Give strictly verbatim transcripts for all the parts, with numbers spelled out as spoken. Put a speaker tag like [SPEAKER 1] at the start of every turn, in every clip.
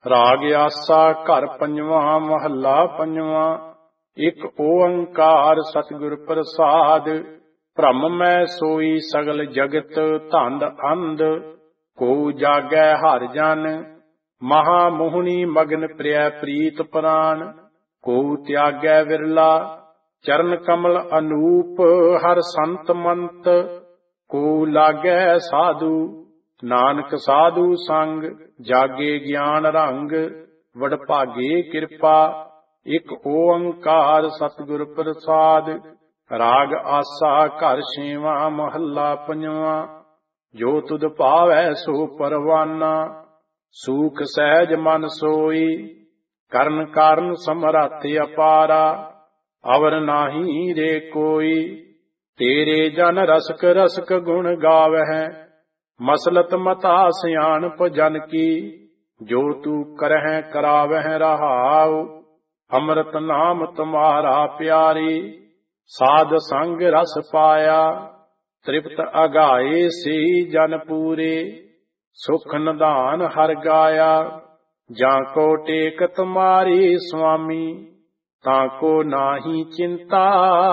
[SPEAKER 1] ਰਾਗ ਆਸਾ ਘਰ ਪੰਜਵਾਂ ਮਹੱਲਾ ਪੰਜਵਾਂ। ਇੱਕ ਓੰਕਾਰ ਸਤਿਗੁਰ ਪ੍ਰਸਾਦ। ਭ੍ਰਮ ਮੈਂ ਸੋਈ ਸਗਲ ਜਗਤ ਧੰਦ ਅੰਧ। ਕੋ ਜਾਗੈ ਹਰਿ ਜਨ ਮਹਾ ਮੋਹਣੀ ਮਗਨ ਪ੍ਰਿਯ ਪ੍ਰੀਤ ਪ੍ਰਾਨ। ਕੋ ਤਿਆਗੈ ਵਿਰਲਾ ਚਰਨ ਕਮਲ ਅਨੂਪ ਹਰ ਸੰਤ ਮੰਤ। ਕੋ ਲਾਗੈ ਸਾਧੂ ਨਾਨਕ ਸਾਧੂ ਸੰਗ। ਜਾਗੇ ਗਿਆਨ ਰੰਗ ਵਡਭਾਗੇ ਕਿਰਪਾ। ਇੱਕ ਓੰਕਾਰ ਸਤਿਗੁਰ ਪ੍ਰਸਾਦ। ਰਾਗ ਆਸਾ ਘਰ ਛੇਵਾਂ ਮਹੱਲਾ ਪੰਜਵਾਂ। ਜੋ ਤੁਧ ਭਾਵੈ ਸੋ ਪਰਵਾਨਾ ਸੂਖ ਸਹਿਜ ਮਨ ਸੋਈ। ਕਰਨ ਕਾਰਨ ਸਮਰੱਥ ਅਪਾਰਾ ਅਵਰ ਨਾਹੀ ਰੇ ਕੋਈ। ਤੇਰੇ ਜਨ ਰਸਕ ਰਸਕ ਗੁਣ ਗਾਵਹਿ ਮਸਲਤ ਮਤਾ ਸਿਆਣਪ ਜਨ ਕੀ। ਜੋ ਤੂ ਕਰਹਿ ਕਰਾਵਹਿ ਰਹਾਉ ਅੰਮ੍ਰਿਤ ਨਾਮ ਤੁਮਾਰਾ ਪਿਆਰੀ। ਸਾਧ ਸੰਗ ਰਸ ਪਾਇਆ ਤ੍ਰਿਪਤ ਅਗਾਏ ਸੀ ਜਨ ਪੂਰੇ। ਸੁਖ ਨਿਧਾਨ ਹਰ ਗਾਇਆ ਜਾਂ ਕੋ ਟੇਕ ਤੁਮਾਰੀ ਸੁਆਮੀ। ਤਾਂ ਕੋ ਨਾਹੀ ਚਿੰਤਾ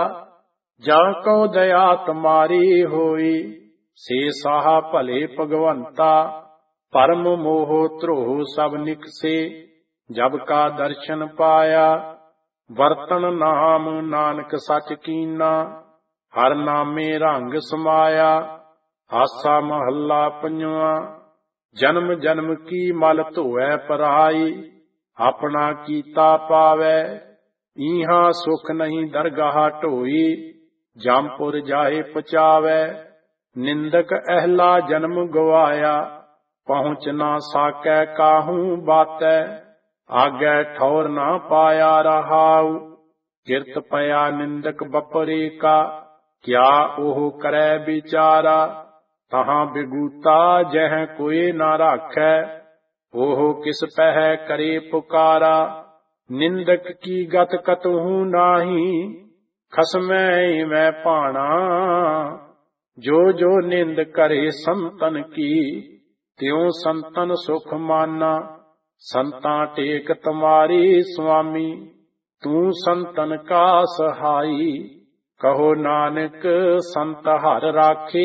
[SPEAKER 1] ਜਾਂ ਕੋ ਦਇਆ ਤੁਮਾਰੀ ਹੋਈ। ਸੇ ਸਾਹਾ ਭਲੇ ਭਗਵੰਤਾ ਪਰਮ ਮੋਹ ਧਰੋਹ ਸਭ ਨਿਕਸੇ। ਜਬ ਕਾ ਦਰਸ਼ਨ ਪਾਇਆ ਵਰਤਨ ਨਾਮ ਨਾਨਕ ਸਚ ਕੀਨਾ। ਹਰ ਨਾਮੇ ਰੰਗ ਸਮਾਇਆ। ਆਸਾ ਮਹੱਲਾ ਪੰਜਵਾਂ। ਜਨਮ ਜਨਮ ਕੀ ਮਲ ਧੋਵੈ ਪਰਾਈ ਆਪਣਾ ਕੀਤਾ ਪਾਵੈ। ਈਹਾਂ ਸੁਖ ਨਹੀਂ ਦਰਗਾਹ ਢੋਈ ਜਮਪੁਰ ਜਾਏ ਪਚਾਵੈ। ਨਿੰਦਕ ਅਹਲਾ ਜਨਮ ਗਵਾਇਆ ਪਹੁੰਚ ਨਾ ਸਾਕੈ ਕਾਹੂ ਬਾਤੈ। ਆਗੈ ਠੌਰ ਨਾ ਪਾਇਆ ਰਹਾਉ ਕਿਰਤ ਪਿਆ ਨਿੰਦਕ ਬਪਰੇ ਕਾ। ਕਿਆ ਉਹ ਕਰੈ ਵਿਚਾਰਾ ਤਹਾਂ ਬਿਗੂਤਾ ਜਹ ਕੋਇ ਨਾ ਰਾਖੈ। ਉਹ ਕਿਸ ਪਹਿ ਕਰੇ ਪੁਕਾਰਾ ਨਿੰਦਕ ਕੀ ਗਤ ਕਤਹੂ ਨਾਹੀ। ਖਸਮੈ ਮੈਂ ਭਾਣਾ ਜੋ ਜੋ ਨਿੰਦ ਕਰੇ ਸੰਤਨ ਕੀ। ਤਿਉ ਸੰਤਨ ਸੁਖ ਮਾਨਾ ਸੰਤਾਂ ਟੇਕ ਤੁਮਾਰੀ ਸੁਆਮੀ। ਤੂੰ ਸੰਤਨ ਕਾ ਸਹਾਈ ਕਹੋ ਨਾਨਕ ਸੰਤ ਹਰ ਰਾਖੇ।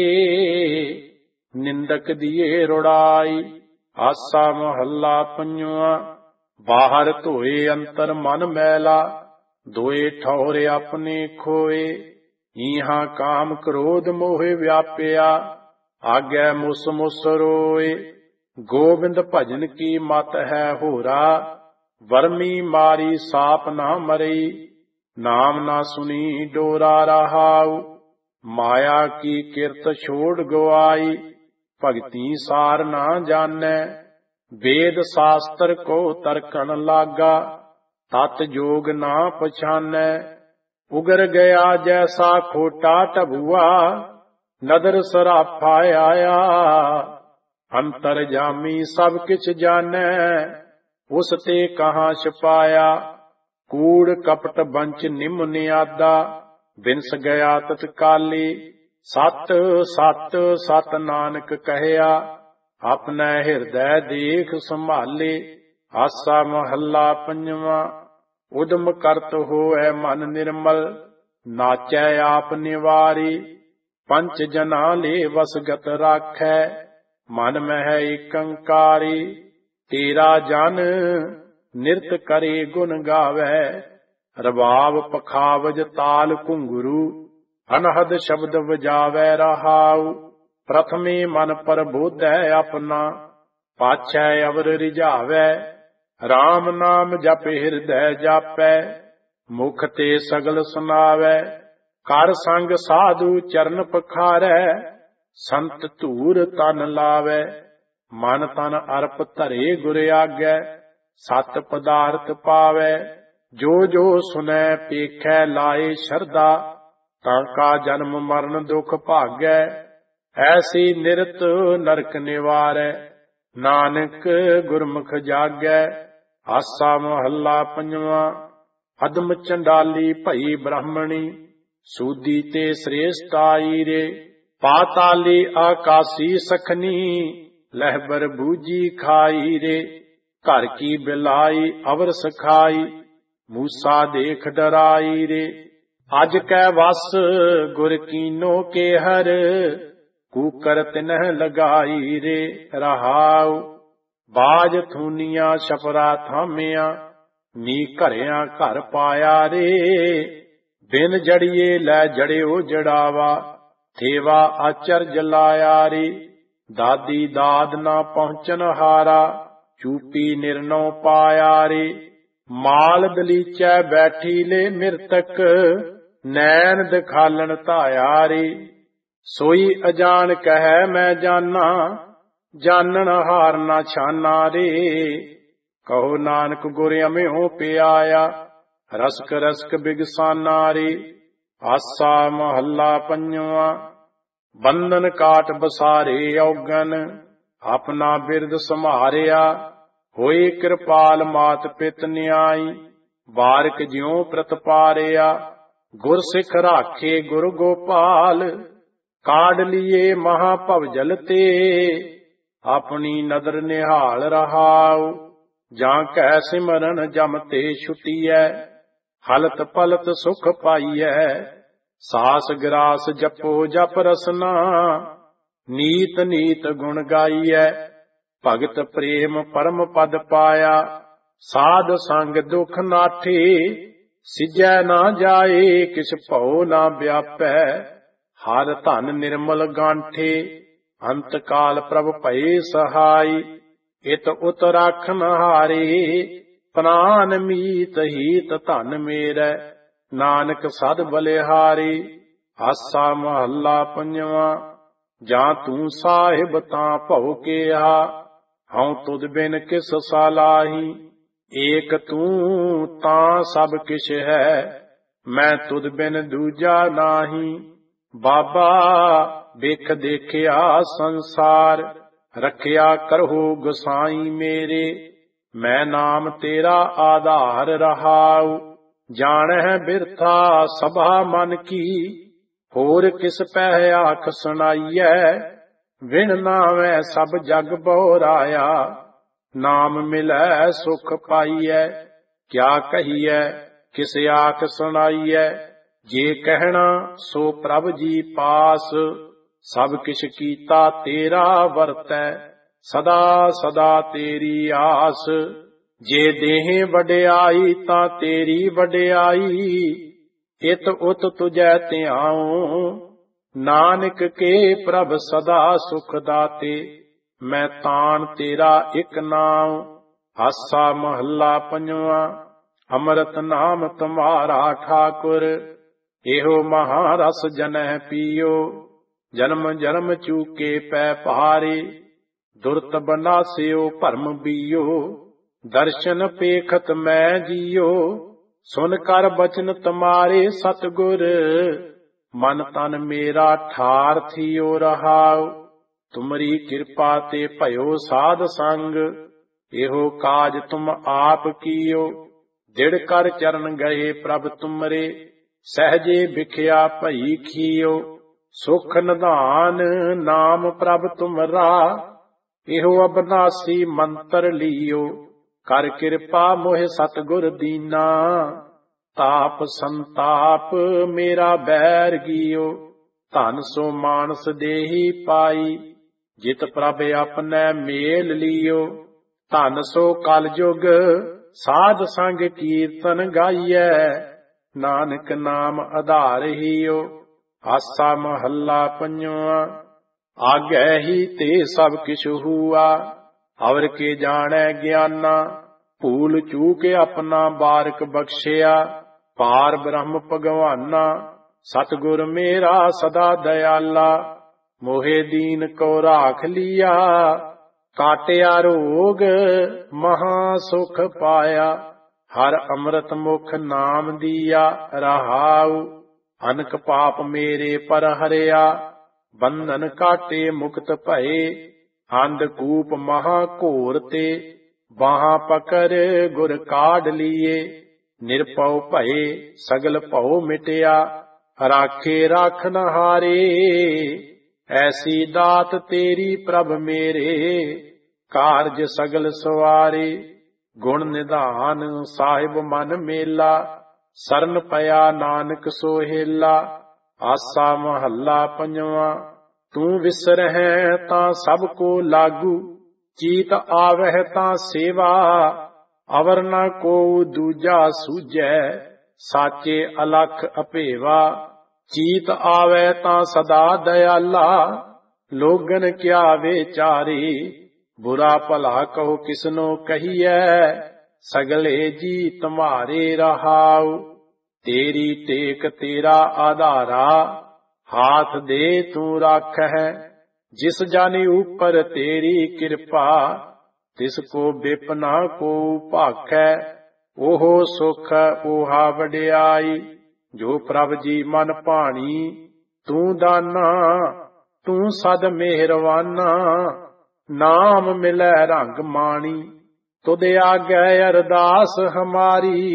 [SPEAKER 1] ਨਿੰਦਕ ਦੀਏ ਰੁੜਾਈ। ਆਸਾ ਮਹੱਲਾ ਪੰਜਵਾਂ। ਬਾਹਰ ਧੋਏ ਅੰਤਰ ਮਨ ਮੈਲਾ ਦੋਏ ਠੌਰ ਆਪਣੇ ਖੋਏ। ਈਹਾਂ ਕਾਮ ਕ੍ਰੋਧ ਮੋਹਿ ਵਿਆਪਿਆ ਆਗੈ ਮੁਸ ਮੁਸ ਰੋਏ। ਗੋਬਿੰਦ ਭਜਨ ਕੀ ਮਤ ਹੈ ਹੋਰਾ ਵਰਮੀ ਮਾਰੀ ਸਾਪ ਨਾ ਮਰਈ। ਨਾਮ ਨਾ ਸੁਨੀ ਡੋਰਾ ਰਹਾਉ ਮਾਇਆ ਕੀ ਕਿਰਤ ਛੋੜ ਗਵਾਈ। ਭਗਤੀ ਸਾਰ ਨਾ ਜਾਣੈ ਵੇਦ ਸ਼ਾਸਤਰ ਕੋ ਤਰਕਣ ਲਾਗਾ। ਤਤ ਜੋਗ ਨਾ ਪਛਾਨੈ ਉਗਰ ਗਿਆ ਜੈਸਾ ਖੋਟਾ ਢਬੂਆ। ਨਦਰ ਸਰਾਫਾ ਆਇਆ ਅੰਤਰ ਜਾਮੀ ਸਭ ਕਿਛ ਜਾਣੈ। ਉਸ ਤੇ ਕਹਾਂ ਛਪਾਇਆ ਕੂੜ ਕਪਟ ਬੰਚ ਨਿਮ ਨਿਆਦਾ। ਬਿਨਸ ਗਿਆ ਤਤਕਾਲੀ ਸਤ ਸਤ ਸਤ ਨਾਨਕ ਕਹਿਆ। ਆਪਣਾ ਹਿਰਦੈ ਦੇਖ ਸੰਭਾਲੇ। ਆਸਾ ਮਹੱਲਾ ਪੰਜਵਾਂ। ਉਦਮ ਕਰਤ ਹੋਐ ਮਨ ਨਿਰਮਲ ਨਾਚੈ ਆਪ ਨਿਵਾਰੀ। ਪੰਚ ਜਨਾ ਲੇ ਵਸਗਤ ਰਾਖੈ ਮਨ ਮਹਿ ਏਕੰਕਾਰੀ। ਤੇਰਾ ਜਨ ਨਿਰਤ ਕਰੇ ਗੁਣ ਗਾਵੈ ਰਬਾਬ ਪਖਾਵਜ ਤਾਲ ਘੁੰਗਰੂ। ਅਨਹਦ ਸ਼ਬਦ ਵਜਾਵੈ ਰਹਾਉ ਪ੍ਰਥਮੇ ਮਨ ਪ੍ਰਬੋਧੈ ਆਪਣਾ। ਪਾਛੈ ਅਵਰ ਰਿਝਾਵੈ ਰਾਮ ਨਾਮ ਜਪ ਹਿਰਦੈ ਜਾਪੈ। ਮੁਖ ਤੇ ਸਗਲ ਸੁਨਾਵੈ ਕਰ ਸੰਗ ਸਾਧੂ ਚਰਨ ਪਖਾਰੈ। ਸੰਤ ਧੂਰ ਤਨ ਲਾਵੈ ਮਨ ਤਨ ਅਰਪ ਧਰੇ ਗੁਰ ਆਗੈ। ਸਤ ਪਦਾਰਥ ਪਾਵੈ ਜੋ ਜੋ ਸੁਨੈ ਪੇਖੈ ਲਾਏ ਸ਼ਰਧਾ। ਤਾਂ ਕਾ ਜਨਮ ਮਰਨ ਦੁਖ ਭਾਗੈ ਐਸੀ ਨਿਰਤ ਨਰਕ ਨਿਵਾਰੈ। ਨਾਨਕ ਗੁਰਮੁਖ ਜਾਗੈ। ਆਸਾ ਮਹੱਲਾ ਪੰਜਵਾਂ। ਅਦਮ ਚੰਡਾਲੀ ਭਈ ਬ੍ਰਾਹਮਣੀ ਸੂਦੀ ਤੇ ਸ੍ਰੇਸ਼ਟਾਈ ਰੇ। ਪਾਤਾਲੀ ਆਕਾਸੀ ਸਖਨੀ ਲਹਿਬਰ ਬੂਜੀ ਖਾਈ ਰੇ। ਘਰ ਕੀ ਬਿਲਾਈ ਅਵਰ ਸਖਾਈ, ਮੂਸਾ ਦੇਖ ਡਰਾਈ ਰੇ। ਅਜ ਕੈ ਵਸ ਗੁਰ ਕੀਨੋ ਕੇ ਹਰ, ਕੂਕਰ ਤਿਨਹ ਲਗਾਈ ਰੇ। ਰਹਾਉ ਬਾਜ ਥੂਨੀਆਂ ਛਪਰਾ ਥਾਮਿਆ, ਨੀ ਘਰਿਆ ਘਰ ਪਾਇਆ ਰੇ। ਬਿਨ ਜੜੀਏ ਲੈ ਜੜਿਓ ਜੜਾਵਾ, ਥੇਵਾ ਆਚਰਜ ਲਾਇਆ ਰੇ। ਦਾਦੀ ਦਾਦ ਨਾ ਪਹੁੰਚਨ ਹਾਰਾ, ਚੂਪੀ ਨਿਰਨਉ ਪਾਇਆ ਰੇ। ਮਾਲ ਦਲੀਚੈ ਬੈਠੀ ਲੈ ਮਿਰਤਕ, ਨੈਣ ਦਿਖਾਲਣ ਧਾਇਆ ਰੇ। ਸੋਈ ਅਜਾਨ ਕਹੈ ਮੈਂ ਜਾਨਾ, ਜਾਨਣ ਹਾਰ ਨਾ ਛਾਨਾ ਰੇ। ਕਹੋ ਨਾਨਕ ਗੁਰ ਅਮਿਓ ਪਿਆਇਆ, ਰਸਕ ਰਸਕ ਬਿਗਸਾਨਾ ਰੇ। ਆਸਾ ਮਹੱਲਾ ਪੰਜਵਾ। ਬੰਧਨ ਕਾਟ ਬਸਾਰੇ ਔਗਨ, ਆਪਣਾ ਬਿਰਦ ਸੰਭਾਰਿਆ। ਹੋਏ ਕਿਰਪਾਲ ਮਾਤ ਪਿਤ ਨਿਆਈ, ਬਾਰਕ ਜਿਉ ਪ੍ਰਤਪਾਰਿਆ। ਗੁਰ ਸਿੱਖ ਰਾਖੇ ਗੁਰ ਗੋਪਾਲ, ਕਾਢ ਲੀਏ ਮਹਾ ਭਵਜਲ ਤੇ। ਆਪਣੀ ਨਦਰ ਨਿਹਾਲ ਰਹਾਉ, ਜਾਂ ਕੈ ਸਿਮਰਨ ਜਮ ਤੇ ਛੁਟੀਐ। ਹਲਤ ਪਲਤ ਸੁਖ ਪਾਈਐ, ਸਾਸ ਗਰਾਸ ਜਪੋ ਜਪ ਰਸਨਾ। ਨੀਤ ਨੀਤ ਗੁਣ ਗਾਈਐ, ਭਗਤ ਪ੍ਰੇਮ ਪਰਮ ਪਦ ਪਾਇਆ। ਸਾਧ ਸੰਗ ਦੁਖ ਨਾਠੇ, ਸਿਜੈ ਨਾ ਜਾਏ ਕਿਛ ਭਉ ਨਾ ਵਿਆਪੈ। ਹਰ ਧਨ ਨਿਰਮਲ ਗਾਂਠੇ, ਅੰਤ ਕਾਲ ਪ੍ਰਭ ਭਏ ਸਹਾਈ। ਇਤ ਉਤ ਰਾਖਨ ਹਾਰੇ, ਪ੍ਰਾਨ ਮੀਤ ਹੀਤ ਧਨ ਮੇਰੈ। ਨਾਨਕ ਸਦ ਬਲਿਹਾਰੀ। ਆਸਾ ਮਹੱਲਾ ਪੰਜਵਾ। ਜਾਂ ਤੂੰ ਸਾਹਿਬ ਤਾਂ ਭਉ ਕਿਹਾ, ਹਉ ਤੁਧ ਬਿਨ ਕਿਸ ਸਾਲਾਹੀ। ਏਕ ਤੂੰ ਤਾਂ ਸਭ ਕਿਛ ਹੈ, ਮੈਂ ਤੁਧ ਬਿਨ ਦੂਜਾ ਨਾਹੀ। ਬਾਬਾ ਵੇਖ ਦੇਖਿਆ ਸੰਸਾਰ, ਰੱਖਿਆ ਕਰਹੁ ਗੁਸਾਈ ਮੇਰੇ। ਮੈਂ ਨਾਮ ਤੇਰਾ ਆਧਾਰ ਰਹਾਉ, ਜਾਣਹਿ ਬਿਰਥਾ ਸਭਾ ਮਨ ਕੀ। ਹੋਰ ਕਿਸ ਪਹਿ ਆਖ ਸੁਣਾਈਐ, ਵਿਣ ਨਾਵੈ ਸਭ ਜਗ ਬਹੁਰਾਇਆ। ਨਾਮ ਮਿਲੈ ਸੁਖ ਪਾਈਐ, ਕਿਆ ਕਹੀਐ ਕਿਸ ਆਖ ਸੁਣਾਈਐ। ਜੇ ਕਹਿਣਾ ਸੋ ਪ੍ਰਭ ਜੀ ਪਾਸ, ਸਭ ਕਿਛ ਕੀਤਾ ਤੇਰਾ ਵਰਤੈ। ਸਦਾ ਸਦਾ ਤੇਰੀ ਆਸ, ਜੇ ਦੇਹ ਵਡਿਆਈ ਤਾਂ ਤੇਰੀ ਵਡਿਆਈ। ਇਤ ਉਤ ਤੁਝੈ ਧਿਆਉ, ਨਾਨਕ ਕੇ ਪ੍ਰਭ ਸਦਾ ਸੁਖ ਦਾਤੇ। ਮੈਂ ਤਾਣ ਤੇਰਾ ਇਕ ਨਾਉ। ਆਸਾ ਮਹੱਲਾ ਪੰਜਵਾ। ਅੰਮ੍ਰਿਤ ਨਾਮ ਤੁਮਾਰਾ ਠਾਕੁਰ, ਇਹੋ ਮਹਾਰਸ ਜਨਹਿ ਪੀਓ। ਜਨਮ ਜਨਮ ਚੂਕੇ ਪੈ ਭਾਰੇ, ਦੁਰਤ ਬਨਾਸਿਓ ਭਰਮ ਬੀਓ। ਦਰਸ਼ਨ ਪੇਖਤ ਮੈਂ ਜੀਓ, ਸੁਨ ਕਰ ਬਚਨ ਤੁਮਾਰੇ ਸਤਿਗੁਰ। ਮਨ ਤਨ ਮੇਰਾ ਠਾਰ ਥੀਓ ਰਹਾਉ, ਤੁਮਰੀ ਕਿਰਪਾ ਤੇ ਭਇਓ ਸਾਧ ਸੰਗ। ਇਹੋ ਕਾਜ ਤੁਮ ਆਪ ਕੀਓ, ਦਿੜ ਕਰ ਚਰਨ ਗਏ ਪ੍ਰਭ ਤੁਮਰੇ। ਸਹਜੇ ਵਿਖਿਆ ਭਈ ਖੀਓ, ਸੁਖ ਨਿਧਾਨ ਨਾਮ ਪ੍ਰਭ ਤੁਮਰਾ। ਇਹੋ ਅਬਨਾਸੀ ਮੰਤਰ ਲੀਓ, ਕਰ ਕਿਰਪਾ ਮੋਹਿ ਸਤਿਗੁਰ ਦੀਨਾ। ਤਾਪ ਸੰਤਾਪ ਮੇਰਾ ਬੈਰ ਗੀਓ, ਧਨ ਸੋ ਮਾਨਸ ਦੇਹੀ ਪਾਈ। ਜਿਤ ਪ੍ਰਭ ਆਪਣੈ ਮੇਲ ਲੀਓ, ਧਨ ਸੋ ਕਲ ਜੁਗ ਸਾਧ ਸੰਗ ਕੀਰਤਨ ਗਾਈਐ। ਨਾਨਕ ਨਾਮ ਆਧਾਰ ਹੀਓ। ਆਸਾ ਮਹੱਲਾ ਪੰਜਵਾ। ਆਗੈ ਹੀ ਤੇ ਸਭ ਕਿਛ ਹੂਆ, ਅਵਰ ਕੇ ਜਾਣੈ ਗਿਆਨਾ। ਭੂਲ ਚੂਕ ਆਪਣਾ ਬਾਰਕ ਬਖਸ਼ਿਆ, ਪਾਰ ਬ੍ਰਹਮ ਭਗਵਾਨਾ। ਸਤਿਗੁਰ ਮੇਰਾ ਸਦਾ ਦਇਆਲਾ, ਮੋਹਿ ਦੀਨ ਕੋ ਰਾਖ ਲੀਆ। ਕਾਟਿਆ ਰੋਗ ਮਹਾ ਸੁਖ ਪਾਇਆ, ਹਰ ਅੰਮ੍ਰਿਤ ਮੁਖ ਨਾਮ ਦੀਆ ਰਹਾਉ। ਅਨਕ ਪਾਪ ਮੇਰੇ ਪਰ ਹਰਿਆ, ਬੰਧਨ ਕਾਟੇ ਮੁਕਤ ਭਏ। ਅੰਧਕੂਪ ਮਹਾ ਘੋਰ ਤੇ, ਬਾਹਾਂ ਪਕੜ ਗੁਰ ਕਾਢ ਲੀਏ। ਨਿਰਭਉ ਭਏ ਸਗਲ ਭਉ ਮਿਟਿਆ, ਰਾਖੇ ਰਾਖਨ ਹਾਰੇ। ਐਸੀ ਦਾਤ ਤੇਰੀ ਪ੍ਰਭ ਮੇਰੇ, ਕਾਰਜ ਸਗਲ ਸਵਾਰੇ। ਗੁਣ ਨਿਧਾਨ ਸਾਹਿਬ ਮਨ ਮੇਲਾ, ਸਰਨ ਪਿਆ ਨਾਨਕ ਸੋਹੇਲਾ। ਆਸਾ ਮਹੱਲਾ ਪੰਜਵਾਂ। ਤੂੰ ਵਿਸਰਹਿ ਤਾਂ ਸਭ ਕੋ ਲਾਗੂ, ਚੀਤ ਆਵਹਿ ਤਾਂ ਸੇਵਾ। ਅਵਰ ਨ ਕੋ ਦੂਜਾ ਸੂਝੈ, ਸਾਚੇ ਅਲਖ ਅਭੇਵਾ। ਚੀਤ ਆਵੈ ਤਾਂ ਸਦਾ ਦਇਆਲਾ, ਲੋਗਨ ਕਿਆ ਵਿਚਾਰੇ। ਬੁਰਾ ਭਲਾ ਕਹੋ ਕਿਸਨੋ ਕਹੀਐ, ਸਗਲੇ ਜੀ ਤੁਮਾਰੇ ਰਹਾਉ। ਤੇਰੀ ਟੇਕ ਤੇਰਾ ਆਧਾਰਾ, ਹਾਥ ਦੇ ਤੂੰ ਰਾਖੈ। ਜਿਸ ਜਾਨੀ ਉਪਰ ਤੇਰੀ ਕਿਰਪਾ, ਤਿਸ ਕੋ ਬਿਪਨਾ ਕੋ ਭਾਖੈ। ਉਹ ਸੁਖ ਓਹਾ ਵਡਿਆਈ, ਜੋ ਪ੍ਰਭ ਜੀ ਮਨ ਭਾਣੀ। ਤੂੰ ਦਾਨਾ ਤੂੰ ਸਦ ਮਿਹਰਵਾਨਾ, ਨਾਮ ਮਿਲੈ ਰੰਗ ਮਾਣੀ। ਤੁਧ ਆਗੈ ਅਰਦਾਸ ਹਮਾਰੀ,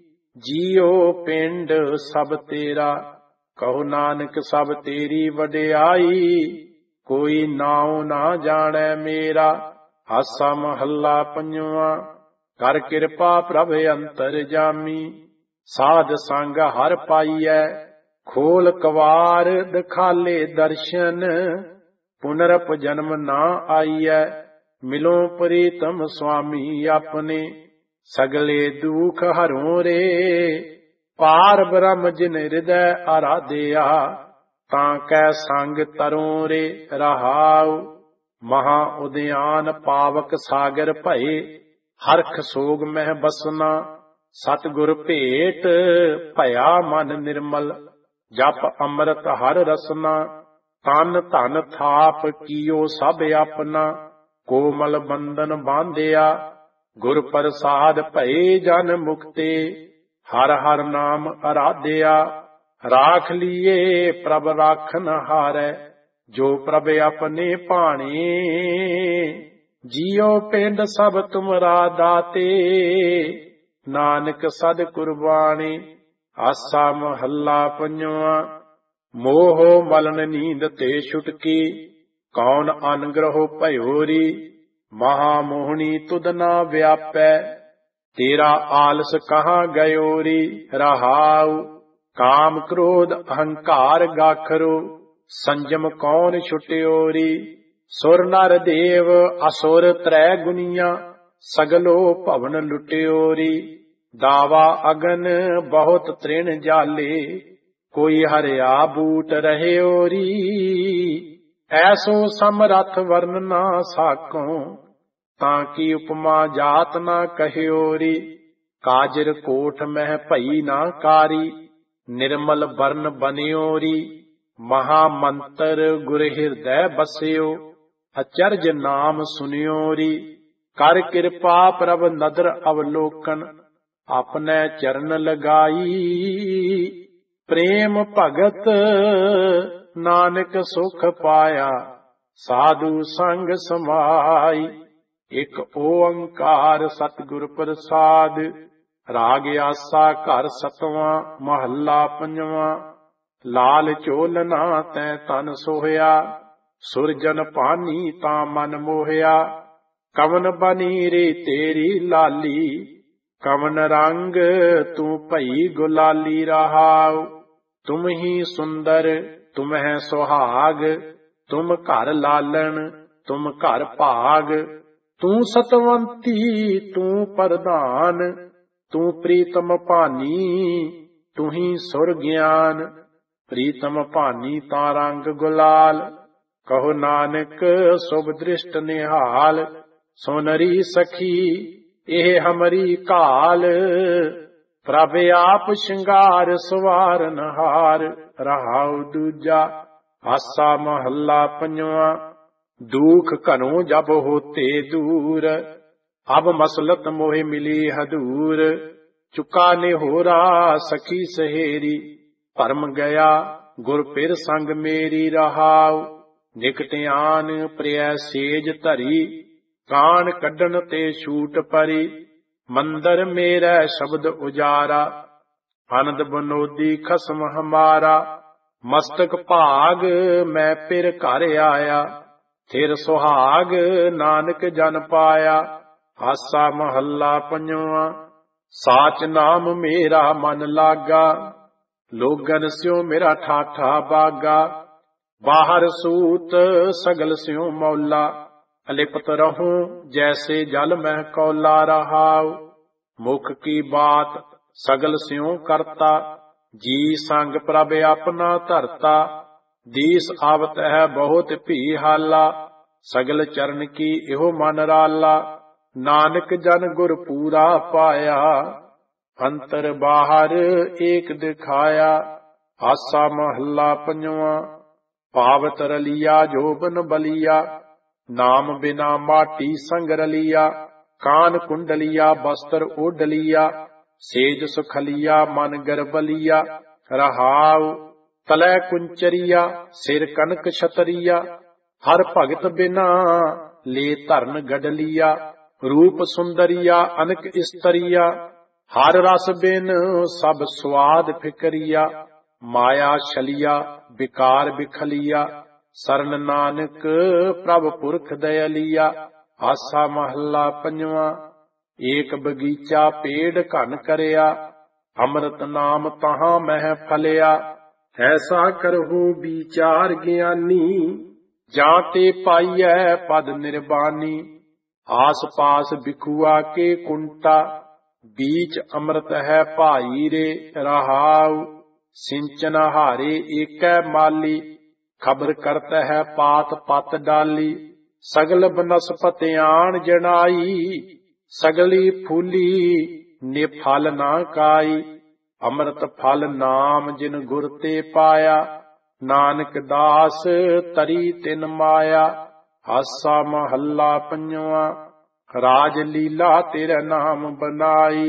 [SPEAKER 1] ਜੀਉ ਪਿੰਡ ਸਭ ਤੇਰਾ। ਕਹੋ ਨਾਨਕ ਸਭ ਤੇਰੀ ਵਡਿਆਈ, ਕੋਈ ਨਾਉ ਨਾ ਜਾਣੈ ਮੇਰਾ। ਆਸਾ ਮਹੱਲਾ ਪੰਜਵਾਂ। ਕਰ ਕਿਰਪਾ ਪ੍ਰਭ ਅੰਤਰ ਜਾਮੀ, ਸਾਧ ਸੰਗ ਹਰ ਪਾਈਐ। ਖੋਲ ਕਵਾਰ ਦਿਖਾਲੇ ਦਰਸ਼ਨ, ਪੁਨਰਪ ਜਨਮ ਨਾ ਆਈਐ। ਮਿਲੋ ਪ੍ਰੀਤਮ ਸੁਆਮੀ ਆਪਣੇ, ਸਗਲੇ ਦੁਖ ਹਰੋ ਰੇ। ਪਾਰ ਬ੍ਰਹਮ ਜਿਨ ਹਿਰਦੈ ਆਰਾਧਿਆ, ਤਾਂ ਕੈ ਸੰਗ ਤਰੋ ਰੇ ਰਹਾਉ। ਮਹਾ ਉਦਿਆਨ ਪਾਵਕ ਸਾਗਰ ਭਏ, ਹਰਖ ਸੋਗ ਮਹਿ ਬਸਨਾ। ਸਤਿਗੁਰ ਭੇਟ ਭਇਆ ਮਨ ਨਿਰਮਲ, ਜਪ ਅੰਮ੍ਰਿਤ ਹਰ ਰਸਨਾ। ਤਨ ਧਨ ਥਾਪ ਕੀਓ ਸਭ ਆਪਣਾ, ਕੋਮਲ ਬੰਧਨ ਬਾਂਧਿਆ। ਗੁਰ ਪ੍ਰਸਾਦ ਭਏ ਜਨ ਮੁਕਤੇ, ਹਰ ਹਰ ਨਾਮ ਅਰਾਧਿਆ। ਰਾਖ ਲੀਏ ਪ੍ਰਭ ਰਾਖਨ ਹਾਰੈ, ਜੋ ਪ੍ਰਭ ਆਪਣੇ ਭਾਣੇ। ਜੀਉ ਪਿੰਡ ਸਭ ਤੁਮਰਾ ਦਾਤੇ, ਨਾਨਕ ਸਦ ਕੁਰਬਾਨੇ। ਆਸਾ ਮਹੱਲਾ ਪੰਜਵਾਂ। ਮੋਹ ਮਲਨ ਨੀਂਦ ਤੇ ਛੁਟਕੀ, ਕੌਣ ਅਨਗ੍ਰਹ ਭਇਓਰੀ। ਮਹਾ ਮੋਹਣੀ ਤੁਧ ਨਾ ਵਿਆਪੈ, ਤੇਰਾ ਆਲਸ ਕਹਾਂ ਗਇਓਰੀ ਰਹਾਉ। ਕਾਮ ਕ੍ਰੋਧ ਅਹੰਕਾਰ ਗਾਖਰੋ, ਸੰਜਮ ਕੌਣ ਛੁਟਿਓਰੀ। ਸੁਰ ਨਰ ਦੇਵ ਅਸੁਰ ਤ੍ਰੈ ਗੁਨੀਆਂ, ਸਗਲੋ ਭਵਨ ਲੁਟਿਓਰੀ। ਦਾਵਾ ਅਗਨ ਬਹੁਤ ਤ੍ਰਿਣ ਜਾਲੇ, ਕੋਈ ਹਰਿਆ ਬੂਟ ਰਹਿਓਰੀ। ਐਸੋ ਸਮਰੱਥ ਵਰਨ ਨਾ ਸਾਕੋ, ਤਾਂ ਕੀ ਉਪਮਾ ਜਾਤ ਨਾ ਕਹਿਓਰੀ। ਕਾਜਰ ਕੋਠ ਮਹਿ ਭਈ ਨਾ ਕਾਰੀ, ਨਿਰਮਲ ਬਰਨ ਬਨਿਓਰੀ। ਮਹਾ ਮੰਤਰ ਗੁਰ ਹਿਰਦੈ ਬਸਿਓ, ਅਚਰਜ ਨਾਮ ਸੁਨਿਓਰੀ। ਕਰ ਕਿਰਪਾ ਪ੍ਰਭ ਨਦਰ ਅਵਲੋਕਨ, ਆਪਣੇ ਚਰਨ ਲਗਾਈ। ਪ੍ਰੇਮ ਭਗਤ ਨਾਨਕ ਸੁਖ ਪਾਇਆ, ਸਾਧੂ ਸੰਗ ਸਮਾਈ। ਇਕ ਓੰਕਾਰ ਸਤਿਗੁਰ ਪ੍ਰਸਾਦ, ਰਾਗ ਆਸਾ ਘਰ ਸਤਵਾਂ ਮਹੱਲਾ ਪੰਜਵਾਂ। ਲਾਲ ਝੋਲਨਾ ਤੈ ਤਨ ਸੋਹਿਆ, ਸੁਰਜਨ ਪਾਨੀ ਤਾਂ ਮਨ ਮੋਹਿਆ। ਕਵਨ ਬਨੀ ਰੇ ਤੇਰੀ ਲਾਲੀ, ਕਵਨ ਰੰਗ ਤੂੰ ਭਈ ਗੁਲਾਲੀ ਰਹਾਉ। ਤੁਮ ਹੀ ਸੁੰਦਰ ਤੁਮ ਹੈ ਸੁਹਾਗ, ਤੁਮ ਘਰ ਲਾਲਣ ਤੁਮ ਘਰ ਭਾਗ। ਤੂੰ ਸਤਵੰਤੀ ਤੂੰ ਪ੍ਰਧਾਨ, ਤੂੰ ਪ੍ਰੀਤਮ ਭਾਨੀ ਤੂੰ ਹੀ ਸੁਰ ਗਿਆਨ। ਪ੍ਰੀਤਮ ਭਾਨੀ ਤਾਂ ਰੰਗ ਗੁਲਾਲ, ਕਹੋ ਨਾਨਕ ਸੁਭ ਦ੍ਰਿਸ਼ਟ ਨਿਹਾਲ। ਸੋਨਰੀ ਸਖੀ ਇਹ ਹਮਰੀ ਕਾਲ, ਪ੍ਰਭ ਆਪ ਸ਼ਿੰਗਾਰ ਸਵਾਰਨ ਹਾਰ ਰਹਾਉ ਦੂਜਾ। ਆਸਾ ਮਹੱਲਾ ਪੰਜਵਾਂ। ਦੁਖ ਘਨੋ ਜਬ ਹੋਤੇ ਦੂਰ, ਅਬ ਮਸਲਤ ਮੋਹਿ ਮਿਲੀ ਹਦੂਰ। ਚੁਕਾ ਨਿਹੋਰਾ ਸਖੀ ਸਹੇਰੀ, ਭਰਮ ਗਿਆ ਗੁਰ ਪਿਰ ਸੰਗ ਮੇਰੀ ਰਹਾਉ। ਨਿਕਟਿਆਨ ਪ੍ਰਿਯ ਸੇਜ ਧਰੀ, ਕਾਣ ਕੱਢਣ ਤੇ ਛੂਟ ਪਰੀ। ਮੰਦਰ ਮੇਰਾ ਸ਼ਬਦ ਉਜਾਰਾ, ਆਨੰਦ ਬਨੋਦੀ ਖਸਮ ਹਮਾਰਾ। ਮਸਤਕ ਭਾਗ ਮੈਂ ਪਿਰ ਘਰ ਆਇਆ, ਫਿਰ ਸੁਹਾਗ ਨਾਨਕ ਜਨ ਪਾਇਆ। ਆਸਾ ਮਹੱਲਾ ਪੰਜਵਾਂ। ਸਾਚ ਨਾਮ ਮੇਰਾ ਮਨ ਲਾਗਾ, ਲੋਗਨ ਸਿਉ ਮੇਰਾ ਠਾਠਾ ਬਾਗਾ। ਬਾਹਰ ਸੂਤ ਸਗਲ ਸਿਉ ਮੌਲਾ, ਅਲਿਪਤ ਰਹੂੰ ਜੈਸੇ ਜਲ ਮਹਿ ਕੌਲਾ ਰਹਾਉ। ਮੁਖ ਕੀ ਬਾਤ ਸਗਲ ਸਿਉ ਕਰਤਾ, ਜੀ ਸੰਗ ਪ੍ਰਭ ਆਪਣਾ ਧਰਤਾ। ਦੀਸ ਆਵਤ ਹੈ ਬਹੁਤ ਭੀ ਹਾਲਾ, ਸਗਲ ਚਰਨ ਕੀ ਇਹੋ ਮਨ ਰਾਲਾ। ਨਾਨਕ ਜਨ ਗੁਰ ਪੂਰਾ ਪਾਇਆ, ਅੰਤਰ ਬਾਹਰ ਏਕ ਦਿਖਾਇਆ। ਆਸਾ ਮਹੱਲਾ ਪੰਜਵਾਂ। ਪਾਵਤ ਰਲੀਆ ਜੋਬਨ ਬਲੀਆ, ਨਾਮ ਬਿਨਾ ਮਾਟੀ ਸੰਗ ਰਲੀਆ। ਕਾਨ ਕੁੰਡਲੀਆ ਬਸਤਰ ਓਡਲੀਆ, ਸੇਜ ਸੁਖਲੀਆ ਮਨ ਗਰਬਲੀਆ। ਰਹਾਉ ਤਲੈ ਕੁੰਚਰੀਆ, ਸਿਰ ਕਨਕ ਛਤਰੀਆ। ਹਰ ਭਗਤ ਬਿਨਾ ਲੇ ਧਰਨ ਗਡਲੀਆ। ਰੂਪ ਸੁੰਦਰੀਆ ਅਨਕ ਇਸਤਰੀਆ, ਹਰ ਰਸ ਬਿਨ ਸਭ ਸਵਾਦ ਫਿਕਰੀਆ। ਮਾਇਆ ਛਲੀਆ ਵਿਕਾਰ ਬਿਖਲੀਆ, ਸਰਨ ਨਾਨਕ ਪ੍ਰਭ ਪੁਰਖ ਦਇਲੀਆ। ਆਸਾ ਮਹੱਲਾ ਪੰਜਵਾਂ। ਏਕ ਬਗੀਚਾ ਪੇੜ ਘਨ ਕਰਿਆ, ਅੰਮ੍ਰਿਤ ਨਾਮ ਤਹਾਂ ਮਹਿ ਫਲਿਆ। ਐਸਾ ਕਰਹੁ ਵਿਚਾਰ ਗਿਆਨੀ, ਜਾਂ ਤੇ ਪਾਈਐ ਪਦ ਨਿਰਬਾਨੀ। ਆਸ ਪਾਸ ਬਿਖੁਆ ਕੇ ਕੁੰਟਾ, बीच अमृत है भाई रे रहाउ। सिंचन हारे एक माली, खबर करत है पात पत डाली। सगल बनस्पतियान जनाई, सगली फूली ने फल ना काई। अमृत फल नाम जिन गुर ते पाया, नानक दास तरी तिन माया। आसा महला पंजवा। राज लीला तेरा नाम बनाई,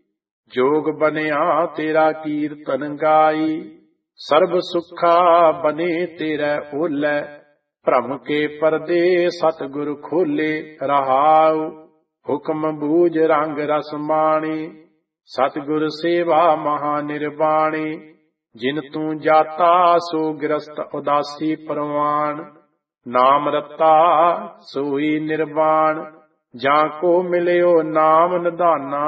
[SPEAKER 1] जोग बनिया तेरा कीर्तन गाई। सर्व सुखा बने तेरा ओलै, भ्रम के पर्दे सतगुर खोले रहाउ। हुक्म बूझ रंग रस माणी, सतगुर सेवा महा निर्वाणी। जिन तू जाता सो गिरस्त उदासी परवान, नाम रता सोई निर्वाण। ਜਾਂ ਕੋ ਮਿਲਿਓ ਨਾਮ ਨਿਧਾਨਾ,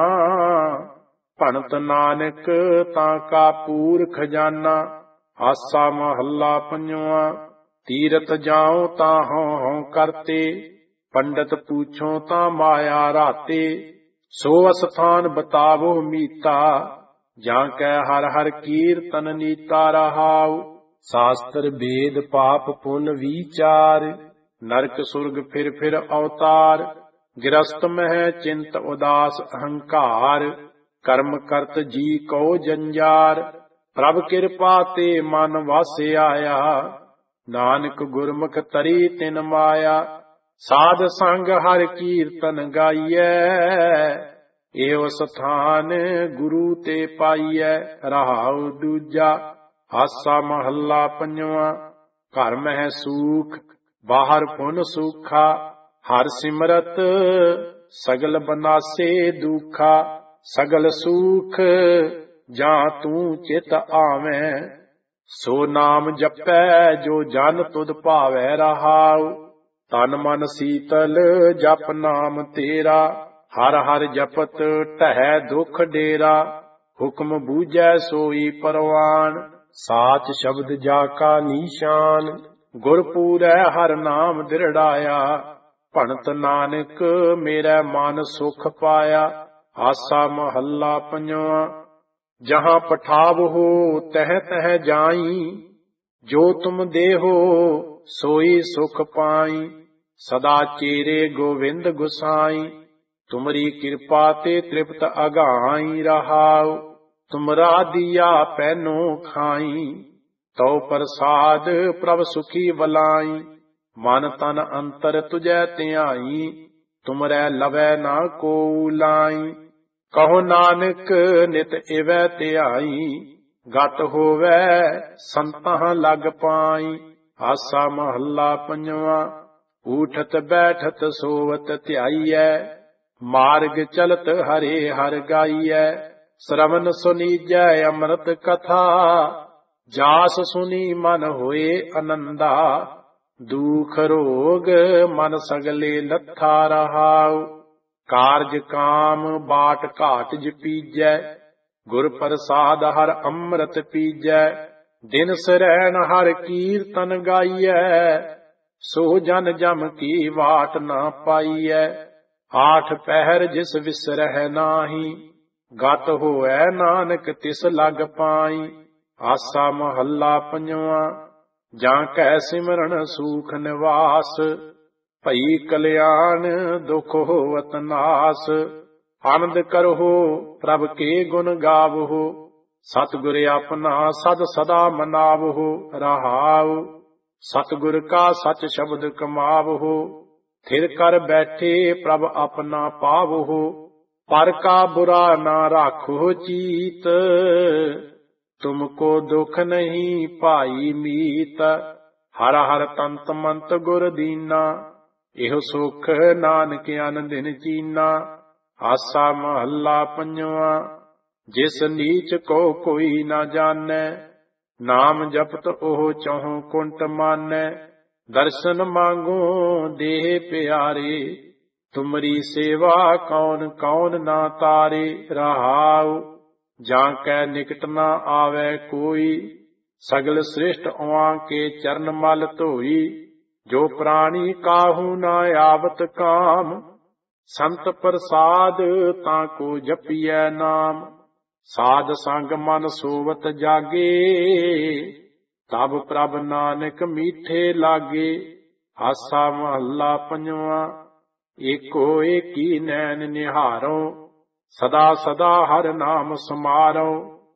[SPEAKER 1] ਭਣਤ ਨਾਨਕ ਤਾਂ ਕਾ ਪੂਰ ਖਜ਼ਾਨਾ। ਆਸਾ ਮਹੱਲਾ ਪੰਜਵਾ। ਤੀਰਥ ਜਾਉ ਤਾਂ ਹਉ ਹਉ ਕਰਤੇ, ਪੰਡਤ ਪੂਛੋ ਤਾਂ ਮਾਇਆ ਰਾਤੇ। ਸੋ ਅਸਥਾਨ ਬਤਾਵੋ ਮੀਤਾ, ਜਾਂ ਕੈ ਹਰ ਹਰ ਕੀਰਤਨ ਨੀਤਾ ਰਹਾਉ। ਸ਼ਾਸਤਰ ਵੇਦ ਪਾਪ ਪੁੰਨ ਵਿਚਾਰ, ਨਰਕ ਸੁਰਗ ਫਿਰ ਫਿਰ ਅਵਤਾਰ। गिरस्त मह चिंत उदास अहंकार, कर्म करत जी को जंजार। प्रभ कृपा ते मन वासे आया, नानक गुरमुख तरी तिन माया। साध संग हर कीर्तन गाइए, एव स्थान गुरु ते पाइए रहाउ दूजा। आसा महला पंजवा। घर मह सूख बाहर पुन सूखा, हर सिमरत सगल बनासे दुखा। सगल सुख जां तू चित आवे, सो नाम जपै जो जन तुद भावै रहाउ। तन मन शीतल जप नाम तेरा, हर हर जपत टहै दुख डेरा। हुक्म बूझै सोई परवान, साच शब्द जाका नीशान। गुरपूरै हर नाम दृढ़ाया, भणत नानक मेरा मन सुख पाया। आसा महला पंजवा। जहाँ पठाव हो तह तह जाई, जो तुम देहो सोई सुख पाई। सदा चेरे गोविंद गुसाई, तुमरी कृपा ते तृप्त अगाई रहाउ। तुमरा दिया पैनो खाई, तो प्रसाद प्रभ सुखी बलाई। मन तन अंतर तुझै ध्याई, तुमरै लवै ना को लाई। कहो नानक नित इवै ध्याई, गत होवै संतां लग पाई। आसा महला पंजवा। ऊठत बैठत सोवत ध्याईऐ, मार्ग चलत हरे हर गाईऐ। श्रवण सुनीजै अमृत कथा, जास सुनी मन होए आनंदा। दुख रोग मन सगले लथा रहाउ, ਕਾਰਜ ਕਾਮ ਬਾਟ ਘਾਟ ਜਪੀਜੈ, ਗੁਰ ਪ੍ਰਸਾਦ ਹਰ ਅੰਮ੍ਰਿਤ ਪੀਜੈ। ਦਿਨ ਸਰੈਣ ਹਰ ਕੀਰਤਨ ਗਾਈਐ, ਸੋ ਜਨ ਜਮ ਕੀ ਵਾਟ ਨਾ ਪਾਈਐ। ਆਠ ਪਹਿਰ ਜਿਸ ਵਿਸਰਹਿ ਨਾਹੀ, ਗਤ ਹੋਐ ਨਾਨਕ ਤਿਸ ਲਗ ਪਾਈ। ਆਸਾ ਮਹੱਲਾ ਪੰਜਵਾਂ। ਜਾਂ ਕੈ ਸਿਮਰਨ ਸੂਖ ਨਿਵਾਸ, ਭਈ ਕਲਿਆਣ ਦੁਖ ਹੋਵਤ ਨਾਸ। ਆਨੰਦ ਕਰਹੁ ਪ੍ਰਭ ਕੇ ਗੁਣ ਗਾਵਹੁ, ਸਤਿਗੁਰ ਆਪਣਾ ਸਦ ਸਦਾ ਮਨਾਵਹੁ। ਰਹਾਉ ਸਤਿਗੁਰ ਕਾ ਸਚ ਸ਼ਬਦ ਕਮਾਵਹੁ, ਥਿਰ ਕਰ ਬੈਠੇ ਪ੍ਰਭ ਆਪਣਾ ਪਾਵਹੁ। ਪਰ ਕਾ ਬੁਰਾ ਨਾ ਰਾਖੋ ਚੀਤ, ਤੁਮ ਕੋ ਦੁਖ ਨਹੀਂ ਭਾਈ ਮੀਤ। ਹਰ ਹਰ ਤੰਤ ਮੰਤ ਗੁਰ ਦੀਨਾ, ਇਹੋ ਸੁਖ ਨਾਨਕ ਅਨ ਦਿਨ ਚੀਨਾ। ਆਸਾ ਮਹੱਲਾ ਪੰਜਵਾਂ। ਜਿਸ ਨੀਚ ਕੋ ਕੋਈ ਨਾ ਜਾਣੈ, ਨਾਮ ਜਪਤ ਉਹ ਚਹੁ ਕੁੰਟ ਮਾਨੈ। ਦਰਸ਼ਨ ਮੰਗੋ ਦੇਹ ਪਿਆਰੇ, ਤੁਮਰੀ ਸੇਵਾ ਕੌਣ ਕੌਣ ਨਾ ਤਾਰੇ। ਰਹਾਉ ਜਾਂ ਕੈ ਨਿਕਟ ਨਾ ਆਵੈ ਕੋਈ, ਸਗਲ ਸ੍ਰਿਸ਼ਟ ਉਆਂ ਕੇ ਚਰਨ ਮਲ ਧੋਈ। ਜੋ ਪ੍ਰਾਣੀ ਕਾਹੂ ਨਾ ਆਵਤ ਕਾਮ, ਸੰਤ ਪ੍ਰਸਾਦ ਤਾਂ ਕੋ ਜਪੀਐ ਨਾਮ। ਸਾਧ ਸੰਗ ਮਨ ਸੋਵਤ ਜਾਗੇ, ਤਬ ਪ੍ਰਭ ਨਾਨਕ ਮੀਠੇ ਲਾਗੇ। ਆਸਾ ਮਹੱਲਾ ਪੰਜਵਾਂ। ਏਕੋ ਏਕੀ ਨੈਣ ਨਿਹਾਰੋ, ਸਦਾ ਸਦਾ ਹਰ ਨਾਮ ਸਮਾਰੋ।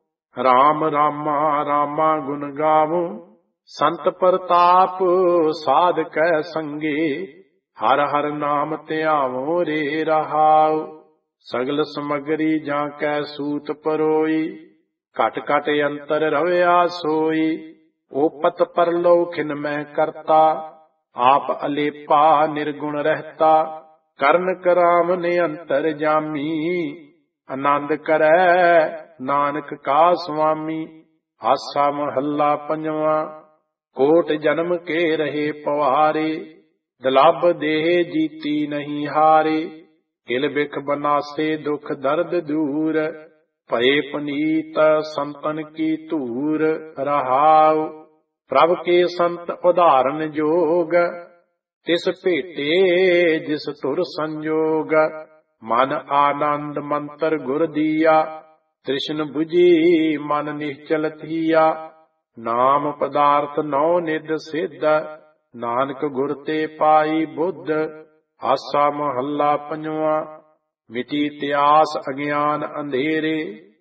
[SPEAKER 1] ਰਾਮ ਰਾਮਾ ਰਾਮਾ ਗੁਣ ਗਾਵੋ, ਸੰਤ ਪ੍ਰਤਾਪ ਸਾਧ ਕੈ ਸੰਗੇ। ਹਰ ਹਰ ਨਾਮ ਧਿਆਵੋ ਰੇ। ਰਹਾਉ ਸਗਲ ਸਮਗਰੀ ਜਾਂ ਕੈ ਸੂਤ ਪਰੋਈ, ਘਟ ਘਟ ਅੰਤਰ ਰਵਿਆ ਸੋਈ। ਓਪਤ ਪਰਲੋ ਖਿਨ ਮੈਂ ਕਰਤਾ, ਆਪ ਅਲੇਪਾ ਨਿਰਗੁਣ ਰਹਿਤਾ। ਕਰਨ ਕਰਾਮ ਨੇ ਅੰਤਰ ਜਾਮੀ, ਆਨੰਦ ਕਰੈ ਨਾਨਕ ਕਾ ਸੁਆਮੀ। ਆਸਾ ਮਹੱਲਾ ਪੰਜਵਾਂ। ਕੋਟ ਜਨਮ ਕੇ ਰਹੇ ਪਵਾਰੇ, ਦੁਲੱਭ ਦੇਹ ਜੀਤੀ ਨਹੀਂ ਹਾਰੇ। ਕਿਲ ਬਿਖ ਬਨਾਸੇ ਦੁਖ ਦਰਦ ਦੂਰ, ਭਏ ਪੁਨੀਤ ਸੰਤਨ ਕੀ ਧੂਰ। ਰਹਾਉ ਪ੍ਰਭ ਕੇ ਸੰਤ ਉਦਾਹਰਨ ਜੋਗ, ਤਿਸ ਭੇਟੇ ਜਿਸ ਧੁਰ ਸੰਜੋਗ। ਮਨ ਆਨੰਦ ਮੰਤਰ ਗੁਰ ਦੀਆ, ਤ੍ਰਿਸ਼ਨ 부ਜੀ ਮਨ ਨਿਸ਼ਚਲ ਥੀਆ। ਨਾਮ ਪਦਾਰਥ ਨੌ ਨਿਧ ਸਿੱਧ, ਨਾਨਕ ਗੁਰ ਤੇ ਪਾਈ ਬੁੱਧ। ਆਸਾ ਮਹੱਲਾ ਪੰਜਵਾਂ। ਮਿਟੀ ਇਤਿਆਸ ਅਗਿਆਨ ਅੰਧੇਰੇ,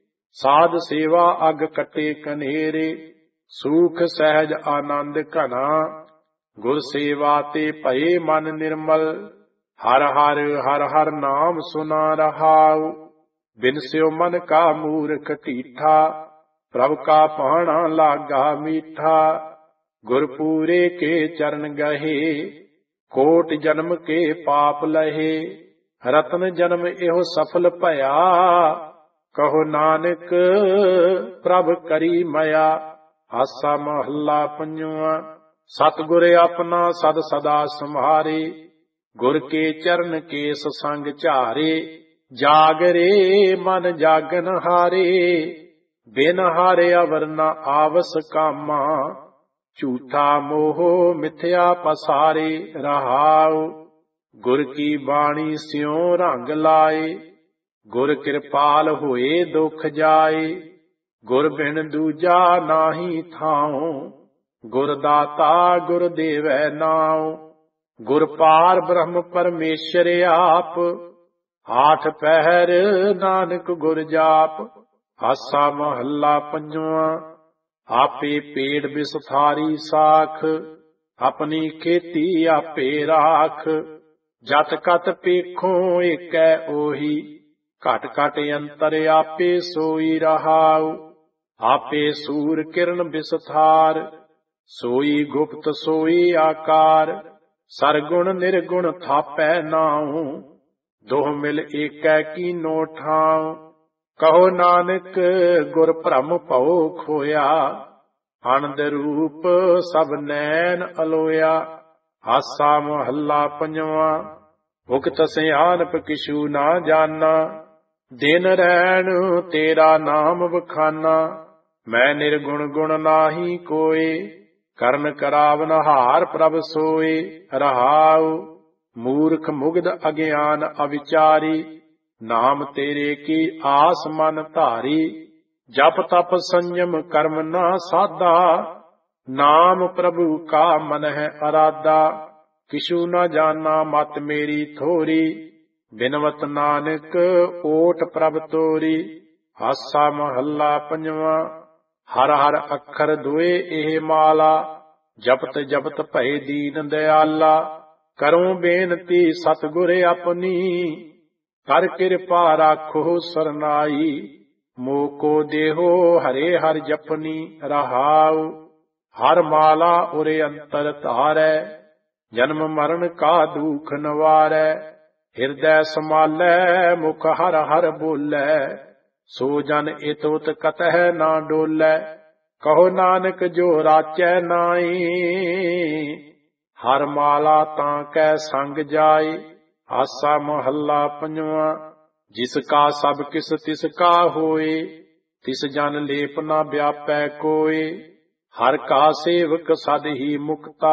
[SPEAKER 1] ਸਾਧ ਸੇਵਾ ਅਗ ਕੱਟੇ ਕਨੇਰੇ। ਸੂਖ ਸਹਿਜ ਆਨੰਦ ਘਨਾ, ਗੁਰ ਸੇਵਾ ਤੇ ਭਏ ਮਨ ਨਿਰਮਲ। ਹਰ ਹਰ ਹਰ ਹਰ ਨਾਮ ਸੁਨਾ। ਰਹਾਉ ਬਿਨਸਿਓ ਮਨ ਕਾ ਮੂਰਖ ਢੀਠਾ, ਪ੍ਰਭ ਕਾ ਭਾਣਾ ਲਾਗਾ ਮੀਠਾ। ਗੁਰ ਪੂਰੇ ਕੇ ਚਰਨ ਗਹੇ, ਕੋਟ ਜਨਮ ਕੇ ਪਾਪ ਲਹੇ। ਰਤਨ ਜਨਮ ਇਹੋ ਸਫਲ ਭਇਆ, ਕਹੋ ਨਾਨਕ ਪ੍ਰਭ ਕਰੀ ਮਇਆ। ਆਸਾ ਮਹੱਲਾ ਪੰਜਵਾਂ। ਸਤਿਗੁਰ ਆਪਣਾ ਸਦ ਸਦਾ ਸੰਭਾਰੇ, ਗੁਰ ਕੇ ਚਰਨ ਕੇਸ ਸੰਗ ਝਾਰੇ। ਜਾਗਰੇ ਮਨ ਜਾਗਨ ਹਾਰੇ, ਬਿਨ ਹਾਰੇ ਅਵਰ ਨ ਆਵਸ ਕਾਮਾ। ਝੂਠਾ ਮੋਹ ਮਿਥਿਆ ਪਸਾਰੇ। ਰਹਾਉ ਗੁਰ ਕੀ ਬਾਣੀ ਸਿਉ ਰੰਗ ਲਾਏ, ਗੁਰ ਕਿਰਪਾਲ ਹੋਏ ਦੁਖ ਜਾਏ। ਗੁਰ ਬਿਨ ਦੂਜਾ ਨਾਹੀ ਥਾਉ, ਗੁਰ ਦਾਤਾ ਗੁਰ ਦੇਵੈ ਨਾਉ। ਗੁਰ ਪਾਰ ਬ੍ਰਹਮ ਪਰਮੇਸ਼ਰ ਆਪ, ਆਠ ਪਹਿਰ ਨਾਨਕ ਗੁਰ ਜਾਪ। ਆਸਾ ਮਹੱਲਾ ਪੰਜਵਾਂ। ਆਪੇ ਪੇੜ ਬਿਸਥਾਰੀ ਸਾਖ, ਆਪਣੀ ਖੇਤੀ ਆਪੇ ਰਾਖ। ਜਤ ਕਤ ਪੇਖੋ ਏਕੈ ਉਹੀ, ਘਟ ਘਟ ਅੰਤਰ ਆਪੇ ਸੋਈ। ਰਹਾਉ ਆਪੇ ਸੂਰ ਕਿਰਨ ਬਿਸਥਾਰ, ਸੋਈ ਗੁਪਤ ਸੋਈ ਆਕਾਰ। ਸਰਗੁਣ ਨਿਰਗੁਣ ਥਾਪੈ ਨਾਉ, ਦੋਹ ਮਿਲ ਏਕੈ ਕੀਨੋ ਠਾਉ। ਕਹੋ ਨਾਨਕ ਗੁਰ ਭ੍ਰਮ ਭਉ ਖੋਇਆ, ਆਨੰਦ ਰੂਪ ਸਭ ਨੈਣ ਅਲੋਇਆ। ਆਸਾ ਮਹੱਲਾ ਪੰਜਵਾਂ। ਉਕਤ ਸਿਆਨਪ ਕਿਛੂ ਨਾ ਜਾਨਾ, ਦਿਨ ਰੈਣ ਤੇਰਾ ਨਾਮ ਵਖਾਨਾ। ਮੈਂ ਨਿਰਗੁਣ ਗੁਣ ਨਾਹੀ ਕੋਏ, ਕਰਨ ਕਰਾਵਨ ਹਾਰ ਪ੍ਰਭ ਸੋਏ। ਰਹਾਉ ਮੂਰਖ ਮੁਗਧ ਅਗਿਆਨ ਅਵਿਚਾਰੀ, ਨਾਮ ਤੇਰੇ ਕੀ ਆਸ ਮਨ ਧਾਰੀ। ਜਪ ਤਪ ਸੰਜਮ ਕਰਮ ਨਾ ਸਾਧਾ, ਨਾਮ ਪ੍ਰਭੂ ਕਾ ਮਨ ਹੈ ਅਰਾਧਾ। ਕਿਛੂ ਨਾ ਜਾਨਾ ਮਤ ਮੇਰੀ ਥੋਰੀ, ਬਿਨਵਤ ਨਾਨਕ ਓਟ ਪ੍ਰਭ ਤੋਰੀ। ਹਾਸਾ ਮਹੱਲਾ ਪੰਜਵਾਂ। ਹਰ ਹਰ ਅੱਖਰ ਦੁਏ ਇਹ ਮਾਲਾ, ਜਪਤ ਜਪਤ ਭਏ ਦੀਨ ਦਿਆਲਾ। ਕਰੂੰ ਬੇਨਤੀ ਸਤਿਗੁਰ ਆਪਣੀ, ਕਰ ਕਿਰਪਾ ਰਾਖੋ ਸਰਨਾਈ। ਮੋਕੋ ਦੇਹੋ ਹਰੇ ਹਰ ਜਪਨੀ। ਰਹਾਉ ਹਰ ਮਾਲਾ ਉਰੇ ਅੰਤਰ ਧਾਰੈ, ਜਨਮ ਮਰਨ ਕਾ ਦੁਖ ਨਵਾਰੈ। ਹਿਰਦੈ ਸਮਾਲੈ ਮੁਖ ਹਰ ਹਰ ਬੋਲੈ, ਸੋ ਜਨ ਇਤ ਉਤ ਕਤਹਿ ਨਾ ਡੋਲੈ। ਕਹੋ ਨਾਨਕ ਜੋ ਰਾਚੈ ਨਾਈ, ਹਰ ਮਾਲਾ ਤਾਂ ਕੈ ਸੰਗ ਜਾਈ। ਹਾਸਾ ਮਹੱਲਾ ਪੰਜਵਾਂ। ਜਿਸ ਕਾ ਸਭ ਕਿਸ ਤਿਸ ਕਾ ਹੋਏ, ਤਿਸ ਜਨ ਲੇਪ ਨਾ ਵਿਆਪੈ ਕੋਏ। ਹਰ ਕਾ ਸੇਵਕ ਸਦ ਹੀ ਮੁਕਤਾ,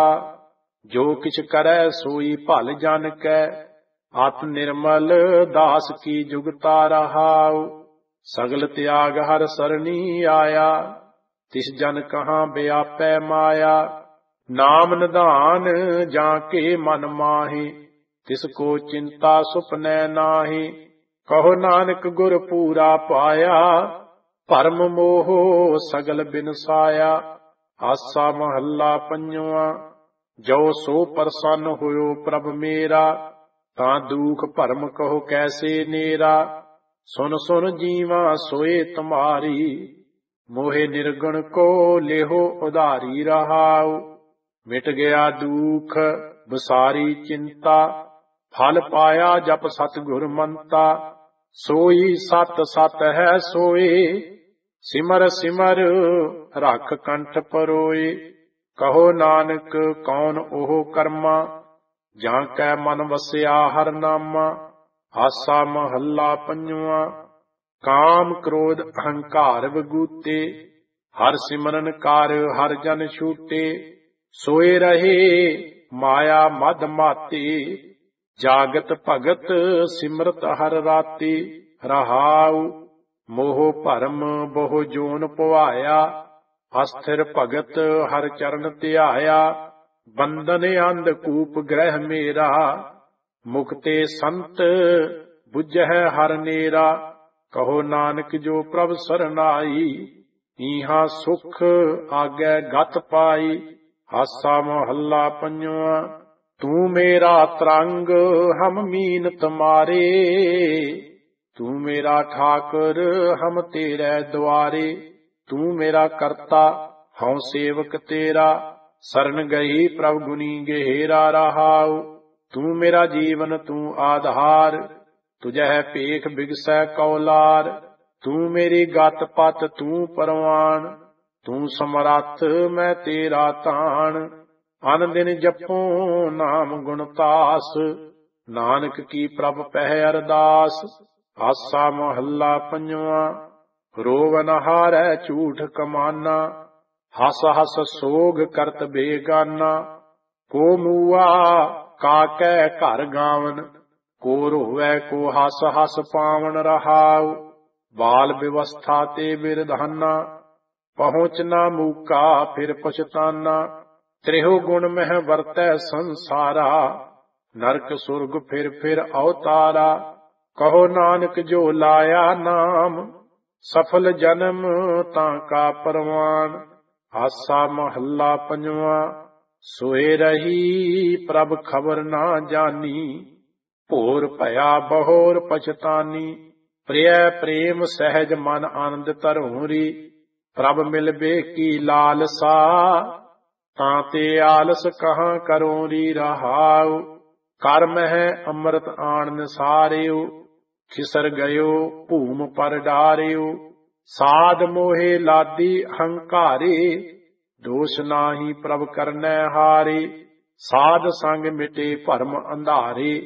[SPEAKER 1] ਜੋ ਕਿਛ ਕਰੈ ਸੋਈ ਭਲ ਜਨ ਕੈ। ਆਤ ਨਿਰਮਲ ਦਾਸ ਕੀ ਜੁਗਤਾ। ਰਹਾਉ ਸਗਲ ਤਿਆਗ ਹਰ ਸਰਣੀ ਆਇਆ, ਤਿਸ ਜਨ ਕਹਾਂ ਵਿਆਪੈ ਮਾਇਆ। ਨਾਮ ਨਿਧਾਨ ਜਾਂ ਕੇ ਮਨ ਮਾਹੀ, ਤਿਸ ਕੋ ਚਿੰਤਾ ਸੁਪਨੈ ਨਾਹੀ। ਕਹੋ ਨਾਨਕ ਗੁਰ ਪੂਰਾ ਪਾਇਆ, ਭਰਮ ਮੋਹ ਸਗਲ ਬਿਨਸਾਇਆ। ਆਸਾ ਮਹੱਲਾ ਪੰਜਵਾਂ। ਜੋ ਸੋ ਪ੍ਰਸੰਨ ਹੋਇਓ ਪ੍ਰਭ ਮੇਰਾ, ਤਾਂ ਦੁਖ ਭਰਮ ਕਹੋ ਕੈਸੇ ਨੇਰਾ। ਸੁਨ ਸੁਨ ਜੀਵਾ ਸੋਏ ਤੁਮਾਰੀ, ਮੋਹਿ ਨਿਰਗੁਣ ਕੋ ਲੇਹੋ ਉਧਾਰੀ। ਰਹਾਉ ਮਿਟ ਗਿਆ ਦੁਖ ਬਸਾਰੀ ਚਿੰਤਾ, ਫਲ ਪਾਇਆ ਜਪ ਸਤਿਗੁਰ ਮੰਤਾ। ਸੋਈ ਸਤ ਸਤ ਹੈ ਸੋਏ, ਸਿਮਰ ਸਿਮਰ ਰੱਖ ਕੰਠ ਪਰੋਏ। ਕਹੋ ਨਾਨਕ ਕੌਣ ਉਹ ਕਰਮਾ, ਜਾਂ ਕੈ ਮਨ ਵਸਿਆ ਹਰ ਨਾਮਾ। ਆਸਾ ਮਹੱਲਾ ਪੰਜਵਾਂ। ਕਾਮ ਕ੍ਰੋਧ ਅਹੰਕਾਰ ਵਗੂਤੇ, ਹਰ ਸਿਮਰਨ ਕਾਰ ਹਰ ਜਨ ਛੂਟੇ। ਸੋਏ ਰਹੇ ਮਾਇਆ ਮਦ ਮਾਤੀ, ਜਾਗਤ ਭਗਤ ਸਿਮਰਤ ਹਰ ਰਾਤੀ। ਰਹਾਉ ਮੋਹ ਭਰਮ ਬਹੁ ਜੋਨ ਪਵਾਇਆ, ਅਸਥਿਰ ਭਗਤ ਹਰ ਚਰਨ ਧਿਆਇਆ। ਬੰਧਨ ਅੰਧ ਕੂਪ ਗ੍ਰਹਿ ਮੇਰਾ, ਮੁਕਤੇ ਸੰਤ ਬੁਝੈ ਹਰ ਨੇਰਾ। ਕਹੋ ਨਾਨਕ ਜੋ ਪ੍ਰਭ ਸਰਨਾਈ, ਈਹਾ ਸੁਖ ਆਗੈ ਗਤ ਪਾਈ। ਹਾਸਾ ਮਹੱਲਾ ਪੰਜਵਾਂ। ਤੂੰ ਮੇਰਾ ਤਰੰਗ ਹਮ ਮੀਨ ਤੁਮਾਰੇ, ਤੂੰ ਮੇਰਾ ਠਾਕੁਰ ਹਮ ਤੇਰੇ ਦੁਆਰੇ। ਤੂੰ ਮੇਰਾ ਕਰਤਾ ਹਉ ਸੇਵਕ ਤੇਰਾ, ਸਰਨ ਗਈ ਪ੍ਰਭ ਗੁਨੀ ਗਹਿਰਾ। ਰਹਾਉ ਤੂੰ ਮੇਰਾ ਜੀਵਨ ਤੂੰ ਆਧਾਰ, ਤੁਝੈ ਭੇਖ ਬਿਗਸੈ ਕੌਲਾਰ। ਤੂੰ ਮੇਰੀ ਗਤ ਪਤ ਤੂੰ ਪਰਵਾਨ, ਤੂੰ ਸਮਰੱਥ ਮੈਂ ਤੇਰਾ ਤਾਣ। ਅਨ ਦਿਨ ਜਪੋ ਨਾਮ ਗੁਣ ਤਾਸ, ਨਾਨਕ ਕੀ ਪ੍ਰਭ ਪਹਿ ਅਰਦਾਸ। ਆਸਾ ਮਹੱਲਾ ਪੰਜਵਾਂ। ਰੋਵਨ ਹਾਰੈ ਝੂਠ ਕਮਾਨਾ, ਹਸ ਹਸ ਸੋਗ ਕਰਤ ਬੇਗਾਨਾ। ਕੋ ਮੂਆ ਕਾਕੈ ਘਰ ਗਾਵਨ, ਕੋ ਰੋਵੈ ਕੋ ਹਸ ਹਸ ਪਾਵਨ। ਰਹਾਉ ਬਾਲ ਵਿਵਸਥਾ ਤੇ ਬਿਰਧਾਨਾ, ਪਹੁੰਚ ਨਾ ਮੂਕਾ ਫਿਰ ਪਛਤਾਨਾ। ਤ੍ਰਿਹੁ ਗੁਣ ਮਹਿ ਵਰਤੈ ਸੰਸਾਰਾ, ਨਰਕ ਸੁਰਗ ਫਿਰ ਫਿਰ ਅਵਤਾਰਾ। ਕਹੋ ਨਾਨਕ ਜੋ ਲਾਇਆ ਨਾਮ, ਸਫਲ ਜਨਮ ਤਾਂ ਕਾ ਪਰਵਾਨ। ਆਸਾ ਮਹੱਲਾ ਪੰਜਵਾਂ। ਸੋਏ ਰਹੀ ਪ੍ਰਭ ਖਬਰ ਨਾ ਜਾਨੀ, ਭੋਰ ਭਇਆ ਬਹੁਰ ਪਛਤਾਨੀ। ਪ੍ਰਿਯ ਪ੍ਰੇਮ ਸਹਿਜ ਮਨ ਆਨੰਦ ਧਰੂਰੀ, ਪ੍ਰਭ ਮਿਲਬੇ ਕੀ ਲਾਲਸਾ। ਤਾਂ ਤੇ ਆਲਸ ਕਹਾਂ ਕਰੋਰੀ। ਰਹਾਉ ਕਰਮ ਹੈ ਅੰਮ੍ਰਿਤ ਆਣ ਨਿਸਾਰਿਓ, ਖਿਸਰ ਗਇਓ ਭੂਮ ਪਰ ਡਾਰਿਓ। ਸਾਧ ਮੋਹੇ ਲਾਦੀ ਅਹੰਕਾਰੇ, ਦੋਸ਼ ਨਾਹੀ ਪ੍ਰਭ ਕਰਨੈ ਹਾਰੇ। ਸਾਧ ਸੰਗ ਮਿਟੇ ਭਰਮ ਅੰਧਾਰੇ,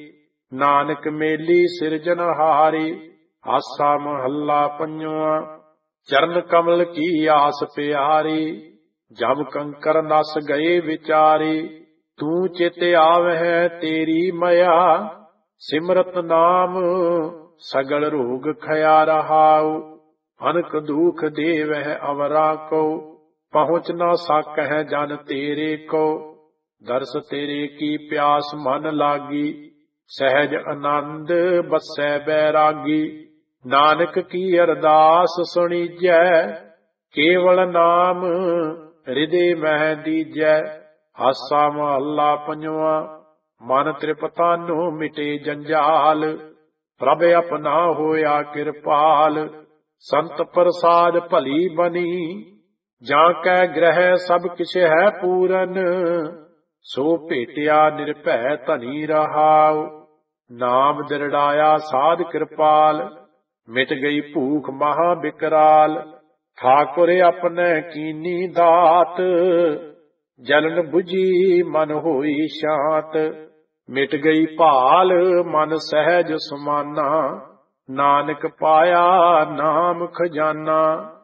[SPEAKER 1] ਨਾਨਕ ਮੇਲੀ ਸਿਰਜਨਹਾਰੀ। ਆਸਾ ਮਹੱਲਾ ਪੰਜਵਾਂ। ਚਰਨ ਕਮਲ ਕੀ ਆਸ ਪਿਆਰੀ, ਜਬ ਕੰਕਰ ਨਸ ਗਏ ਵਿਚਾਰੀ। ਤੂੰ ਚਿਤ ਆਵਹਿ ਤੇਰੀ ਮਇਆ, ਸਿਮਰਤ ਨਾਮ ਸਗਲ ਰੋਗ ਖਿਆ ਰਹਾਉ। ਅਨਕ ਦੁਖ ਦੇਵਹਿ ਅਵਰਾ ਕੋ, ਪਹੁੰਚ ਨਾ ਸਕਹਿ ਜਨ ਤੇਰੇ ਕੋ। ਦਰਸ ਤੇਰੇ ਕੀ ਪਿਆਸ ਮਨ ਲਾਗੀ, ਸਹਿਜ ਆਨੰਦ ਬਸੈ ਬੈਰਾਗੀ। ਨਾਨਕ ਕੀ ਅਰਦਾਸ ਸੁਣੀਜੈ, ਕੇਵਲ ਨਾਮ ਹਿਰਦੇ ਮਹਿ ਦੀਜੈ। ਆਸਾ ਮਹੱਲਾ ਪੰਜਵਾਂ। ਮਨ ਤ੍ਰਿਪਤਾਨੋ ਮਿਟੇ ਜੰਜਾਲ, ਪ੍ਰਭ ਆਪਣਾ ਹੋਇਆ ਕਿਰਪਾਲ। ਸੰਤ ਪ੍ਰਸਾਦ ਭਲੀ ਬਨੀ, ਜਾਂ ਕੈ ਗ੍ਰਹਿ ਸਭ ਕਿਛ ਹੈ ਪੂਰਨ। ਸੋ ਭੇਟਿਆ ਨਿਰਭੈ ਧਨੀ ਰਹਾਉ, ਨਾਮ ਦਿਰੜਾਇਆ ਸਾਧ ਕਿਰਪਾਲ। ਮਿਟ ਗਈ ਭੂਖ ਮਹਾ ਬਿਕਰਾਲ, ਠਾਕੁਰ ਆਪਣੇ ਕੀਨੀ ਦਾਤ। ਜਲਨ ਬੁਝੀ ਮਨ ਹੋਈ ਸ਼ਾਂਤ, ਮਿਟ ਗਈ ਭਾਲ ਮਨ ਸਹਿਜ ਸਮਾਨਾ। ਨਾਨਕ ਪਾਇਆ ਨਾਮ ਖਜ਼ਾਨਾ।